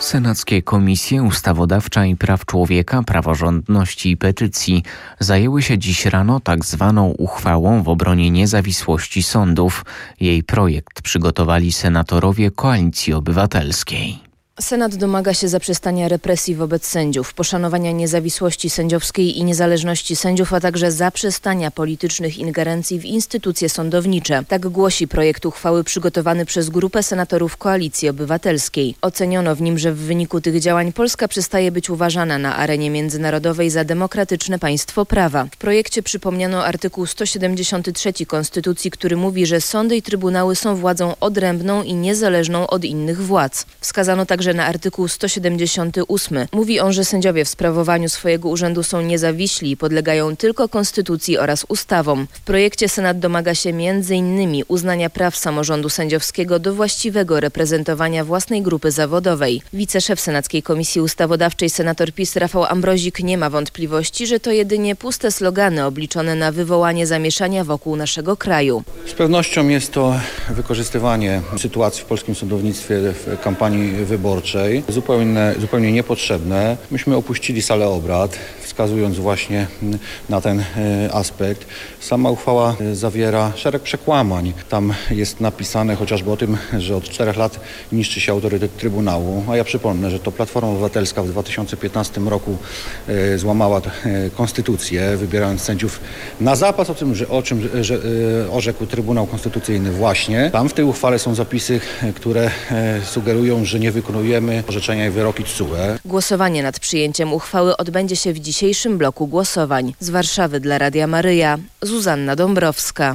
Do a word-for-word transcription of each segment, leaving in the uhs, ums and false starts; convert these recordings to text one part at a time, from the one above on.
Senackie Komisje Ustawodawcza i Praw Człowieka, Praworządności i Petycji zajęły się dziś rano tak zwaną uchwałą w obronie niezawisłości sądów. Jej projekt przygotowali senatorowie Koalicji Obywatelskiej. Senat domaga się zaprzestania represji wobec sędziów, poszanowania niezawisłości sędziowskiej i niezależności sędziów, a także zaprzestania politycznych ingerencji w instytucje sądownicze. Tak głosi projekt uchwały przygotowany przez grupę senatorów Koalicji Obywatelskiej. Oceniono w nim, że w wyniku tych działań Polska przestaje być uważana na arenie międzynarodowej za demokratyczne państwo prawa. W projekcie przypomniano artykuł sto siedemdziesiąty trzeci Konstytucji, który mówi, że sądy i trybunały są władzą odrębną i niezależną od innych władz. Wskazano także na artykuł sto siedemdziesiąty ósmy. Mówi on, że sędziowie w sprawowaniu swojego urzędu są niezawiśli i podlegają tylko konstytucji oraz ustawom. W projekcie Senat domaga się między innymi uznania praw samorządu sędziowskiego do właściwego reprezentowania własnej grupy zawodowej. Wiceszef Senackiej Komisji Ustawodawczej senator PiS Rafał Ambrozik nie ma wątpliwości, że to jedynie puste slogany obliczone na wywołanie zamieszania wokół naszego kraju. Z pewnością jest to wykorzystywanie sytuacji w polskim sądownictwie w kampanii wyborczej. Zupełnie, zupełnie niepotrzebne. Myśmy opuścili salę obrad, wskazując właśnie na ten aspekt. Sama uchwała zawiera szereg przekłamań. Tam jest napisane chociażby o tym, że od czterech lat niszczy się autorytet Trybunału. A ja przypomnę, że to Platforma Obywatelska w dwa tysiące piętnastym roku złamała konstytucję, wybierając sędziów na zapas, o tym, że, o czym że, orzekł Trybunał Konstytucyjny właśnie. Tam w tej uchwale są zapisy, które sugerują, że nie wykonujemy orzeczenia i wyroki T S U E. Głosowanie nad przyjęciem uchwały odbędzie się w dzisiejszym bloku głosowań. Z Warszawy dla Radia Maryja, Zuzanna Dąbrowska.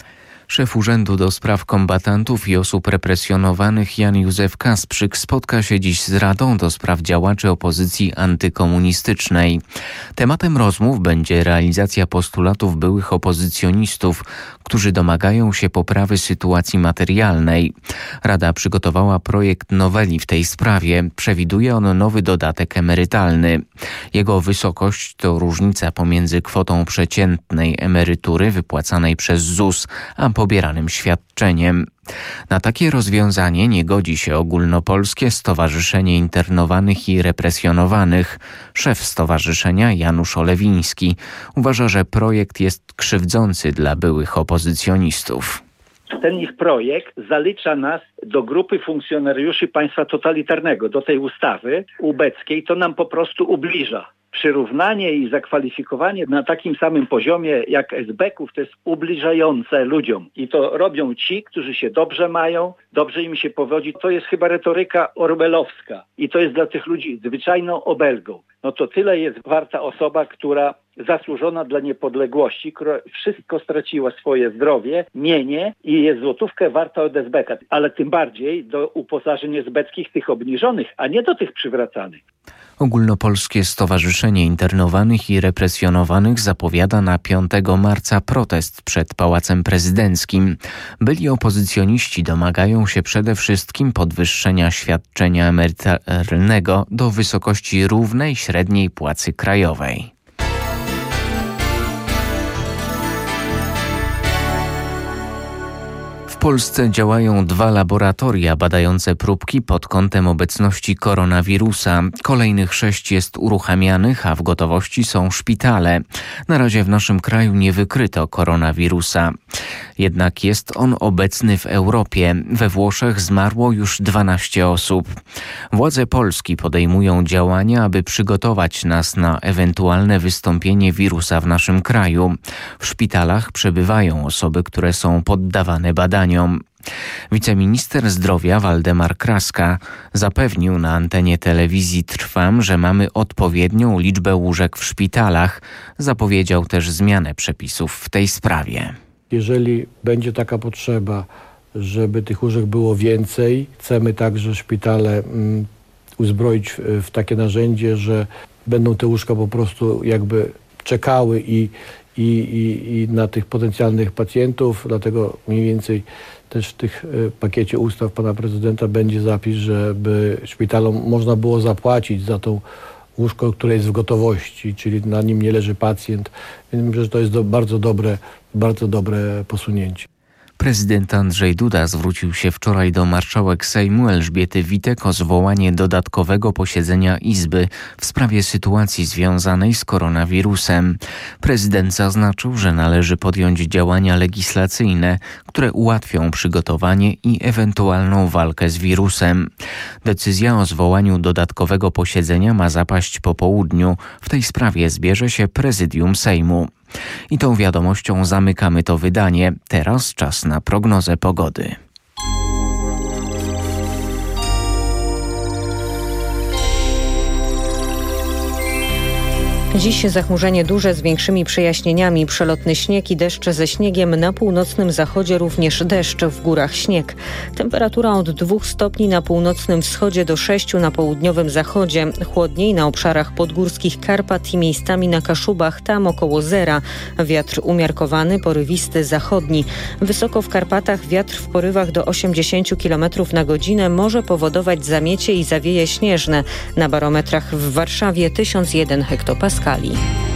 Szef Urzędu do Spraw Kombatantów i Osób Represjonowanych Jan Józef Kasprzyk spotka się dziś z Radą do Spraw Działaczy Opozycji Antykomunistycznej. Tematem rozmów będzie realizacja postulatów byłych opozycjonistów, którzy domagają się poprawy sytuacji materialnej. Rada przygotowała projekt noweli w tej sprawie. Przewiduje on nowy dodatek emerytalny. Jego wysokość to różnica pomiędzy kwotą przeciętnej emerytury wypłacanej przez ZUS, a pobieranym świadczeniem. Na takie rozwiązanie nie godzi się Ogólnopolskie Stowarzyszenie Internowanych i Represjonowanych. Szef stowarzyszenia Janusz Olewiński uważa, że projekt jest krzywdzący dla byłych opozycjonistów. Ten ich projekt zalicza nas do grupy funkcjonariuszy państwa totalitarnego, do tej ustawy ubeckiej. To nam po prostu ubliża. Przyrównanie i zakwalifikowanie na takim samym poziomie jak es be ków to jest ubliżające ludziom. I to robią ci, którzy się dobrze mają, dobrze im się powodzi. To jest chyba retoryka orwellowska i to jest dla tych ludzi zwyczajną obelgą. No to tyle jest warta osoba, która zasłużona dla niepodległości, która wszystko straciła, swoje zdrowie, mienie i jest złotówkę warta od es be ka. Ale tym bardziej do uposażeń esbeckich tych obniżonych, a nie do tych przywracanych. Ogólnopolskie Stowarzyszenie Internowanych i Represjonowanych zapowiada na piątego marca protest przed Pałacem Prezydenckim. Byli opozycjoniści domagają się przede wszystkim podwyższenia świadczenia emerytalnego do wysokości równej średniej płacy krajowej. W Polsce działają dwa laboratoria badające próbki pod kątem obecności koronawirusa. Kolejnych sześć jest uruchamianych, a w gotowości są szpitale. Na razie w naszym kraju nie wykryto koronawirusa. Jednak jest on obecny w Europie. We Włoszech zmarło już dwanaście osób. Władze Polski podejmują działania, aby przygotować nas na ewentualne wystąpienie wirusa w naszym kraju. W szpitalach przebywają osoby, które są poddawane badaniom. Wiceminister zdrowia Waldemar Kraska zapewnił na antenie telewizji Trwam, że mamy odpowiednią liczbę łóżek w szpitalach. Zapowiedział też zmianę przepisów w tej sprawie. Jeżeli będzie taka potrzeba, żeby tych łóżek było więcej, chcemy także szpitale mm, uzbroić w, w takie narzędzie, że będą te łóżka po prostu jakby czekały i I, i, i na tych potencjalnych pacjentów, dlatego mniej więcej też w tych pakiecie ustaw pana prezydenta będzie zapis, żeby szpitalom można było zapłacić za tą łóżko, które jest w gotowości, czyli na nim nie leży pacjent. Więc myślę, że to jest do, bardzo dobre, bardzo dobre posunięcie. Prezydent Andrzej Duda zwrócił się wczoraj do marszałek Sejmu Elżbiety Witek o zwołanie dodatkowego posiedzenia Izby w sprawie sytuacji związanej z koronawirusem. Prezydent zaznaczył, że należy podjąć działania legislacyjne, które ułatwią przygotowanie i ewentualną walkę z wirusem. Decyzja o zwołaniu dodatkowego posiedzenia ma zapaść po południu. W tej sprawie zbierze się prezydium Sejmu. I tą wiadomością zamykamy to wydanie. Teraz czas na prognozę pogody. Dziś zachmurzenie duże z większymi przejaśnieniami, przelotny śnieg i deszcze ze śniegiem, na północnym zachodzie również deszcz, w górach śnieg. Temperatura od dwóch stopni na północnym wschodzie do sześciu na południowym zachodzie. Chłodniej na obszarach podgórskich Karpat i miejscami na Kaszubach, tam około zera. Wiatr umiarkowany, porywisty, zachodni. Wysoko w Karpatach wiatr w porywach do osiemdziesiąt kilometrów na godzinę może powodować zamiecie i zawieje śnieżne. Na barometrach w Warszawie tysiąc jeden hektopaskali.